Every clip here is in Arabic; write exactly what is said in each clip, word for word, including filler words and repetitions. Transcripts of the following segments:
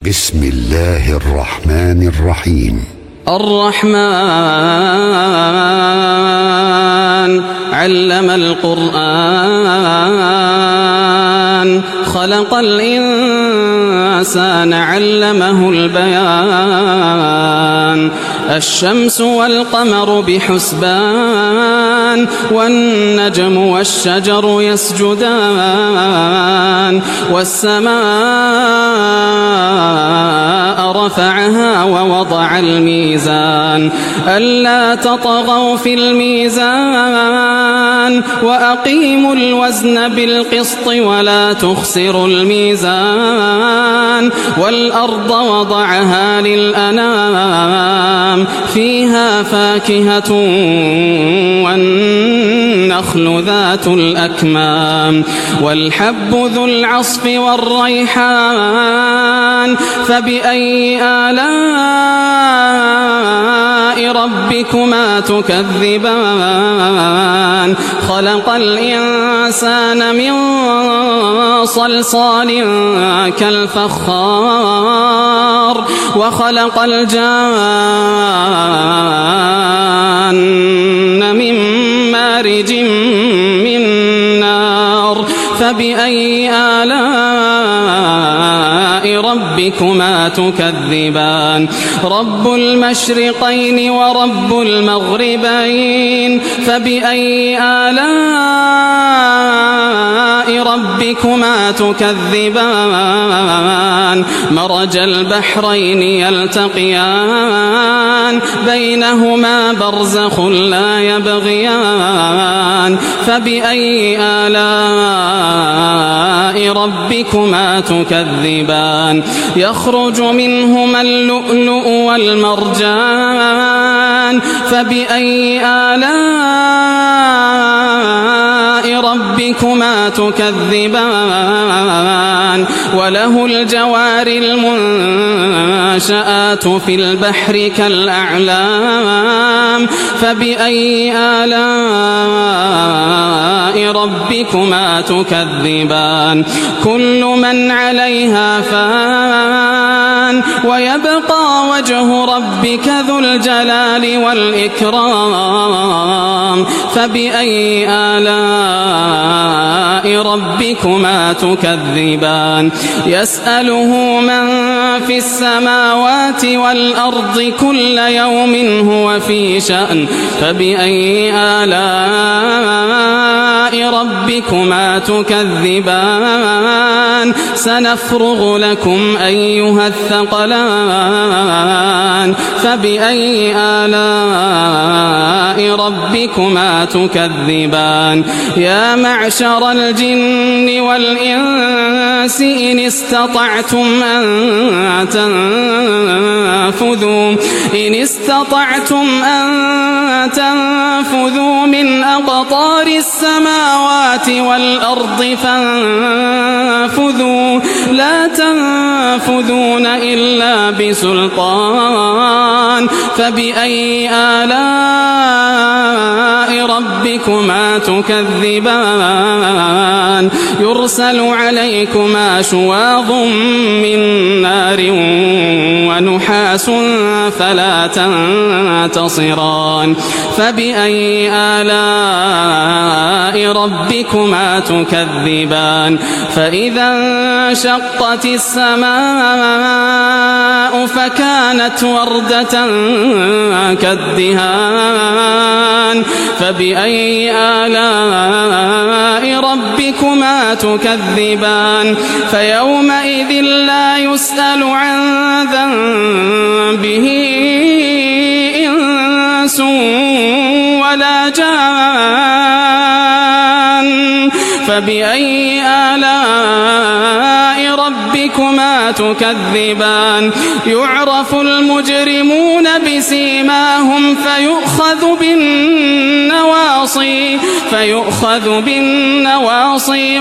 بسم الله الرحمن الرحيم. الرحمن علم القرآن خلق الإنسان علمه البيان الشمس والقمر بحسبان والنجم والشجر يسجدان والسماء رفعها ووضع الميزان ألا تطغوا في الميزان وأقيموا الوزن بالقسط ولا تخسروا الميزان والأرض وضعها للأنام فيها فاكهة والنخل ذات الأكمام والحب ذو العصف والريحان فبأي آلاء ربكما تكذبان خلق الإنسان من صلصال كالفخار وخلق الجان من مارج من نار فبأي آلاء ربكما تكذبان رب المشرقين ورب المغربين فبأي آلاء ربكما تكذبان مرج البحرين يلتقيان بينهما برزخ لا يبغيان فبأي آلاء ربكما تكذبان يخرج منهما اللؤلؤ والمرجان فبأي آلاء ربكما تكذبان وله الجوار المنشآت في البحر كالأعلام فبأي آلاء ربكما تكذبان كل من عليها فان ويبقى وجه ربك ذو الجلال والإكرام فبأي آلاء ربكما تكذبان يسأله من في السماوات والأرض كل يوم هو في شأن فبأي آلاء ربكما تكذبان سنفرغ لكم أيها الثقلان فبأي آلاء ربكما تكذبان يا معشر الجن والإنس إن استطعتم أن تنفذوا إن استطعتم أن تنفذوا من أقطار السماوات والأرض فانفذوا لا تنفذون إلا بسلطان فبأي آلاء ربكما تكذبان يرسل عليكما شواظ من نار ونحاس فلا تنتصران فبأي آلاء ربكما تكذبان فإذا انشقت السماء فكانت وردة كالدهان فبأي آلاء ربكما تكذبان فيومئذ لا يسأل عن ذنبه إنس ولا جان فبأي آلاء ربكما تكذبان يعرف المجرمون بسيماهم فيؤخذ بالنواصي فيؤخذ بالنواصي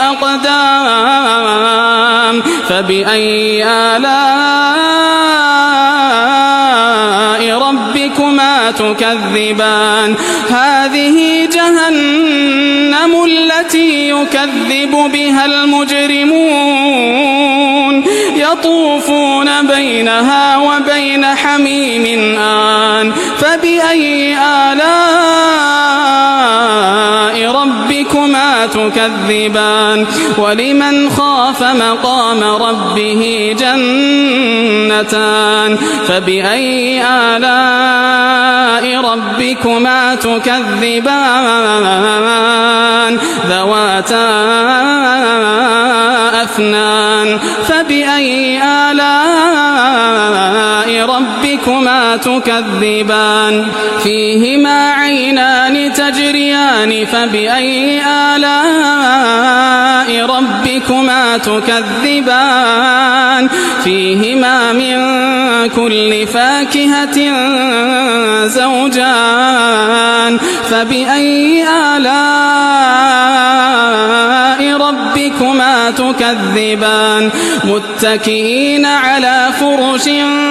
والأقدام فبأي آلاء ربكما تكذبان هذه جهنم التي يكذب بها المجرمون يطوفون بينها وبين حميم آن فبأي آلاء ربكما تكذبان ولمن خاف مقام ربه جنتان فبأي آلاء ربكما تكذبان ذواتا أفنان فبأي آلاء ربكما تكذبان فيهما عينان تجريان فبأي آلاء ربكما تكذبان فيهما من كل فاكهة زوجان فبأي آلاء ربكما تكذبان متكئين على فرش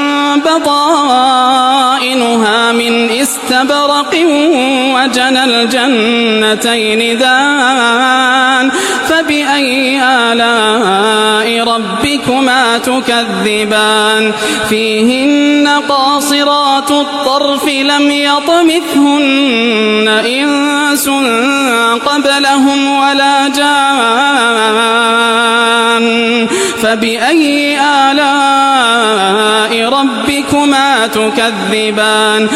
بطائنها من استبرق وجنى الجنتين دان فبأي آلاء ربكما تكذبان فيهن قاصرات الطرف لم يطمثهن إنس قبلهم ولا جان فبأي آلاء ربكما تكذبان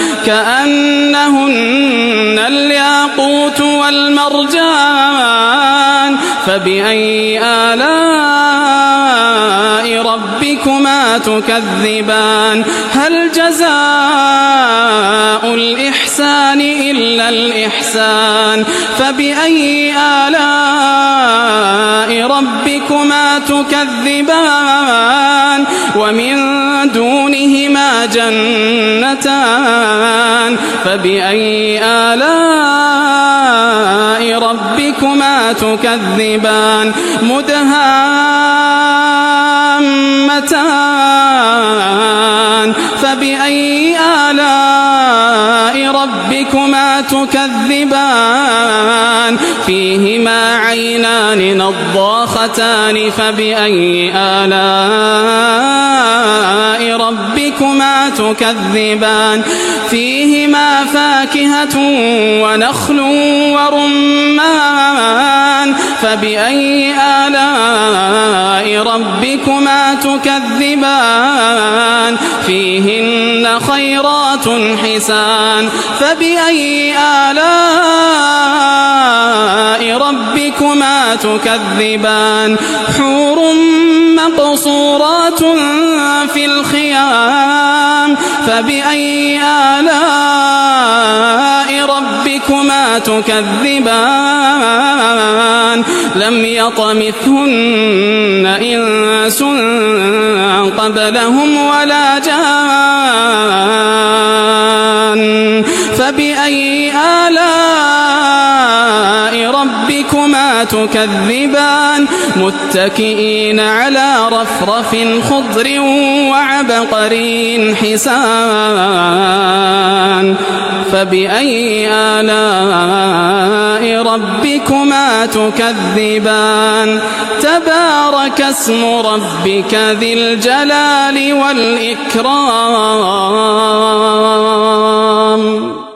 كأنهن الياقوت والمرجان فبأي آلاء ربكما تكذبان هل جزاء الإحسان إلا الإحسان فبأي آلاء ربكما تكذبان ومن دونهما جنتان فبأي آلاء ربكما تكذبان مدهامتان فبأي آلاء ربكما تكذبان فيهما عينان نضاختان فبأي آلاء ربكما تكذبان فيهما فاكهة ونخل ورمان فبأي آلاء ربكما تكذبان فيهن خيرات حسان فبأي آلاء ربكما تكذبان حور مقصورات في الخيام فبأي آلاء ربكما تكذبان لم يطمثهن إنس قبلهم ولا جان فبأي آلاء ربكما تكذبان متكئين على رفرف خضر وعبقري حسان فبأي آلاء ربكما تكذبان تبارك اسم ربك ذي الجلال والإكرام.